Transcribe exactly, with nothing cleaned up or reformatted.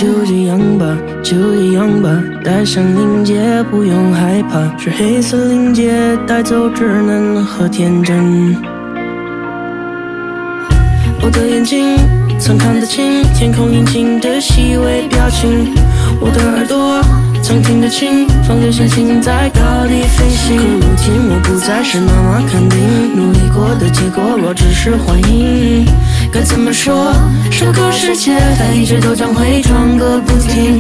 就这样吧，就这样吧，带上领结不用害怕，是黑色领结带走稚嫩和天真。我的眼睛曾看得清天空阴晴的细微表情，我的耳朵曾听得清放着星星在高地飞行。可如今我不再是那么肯定，努力过的结果若只是幻影，该怎么说？这个世界它一直都将会转个不停。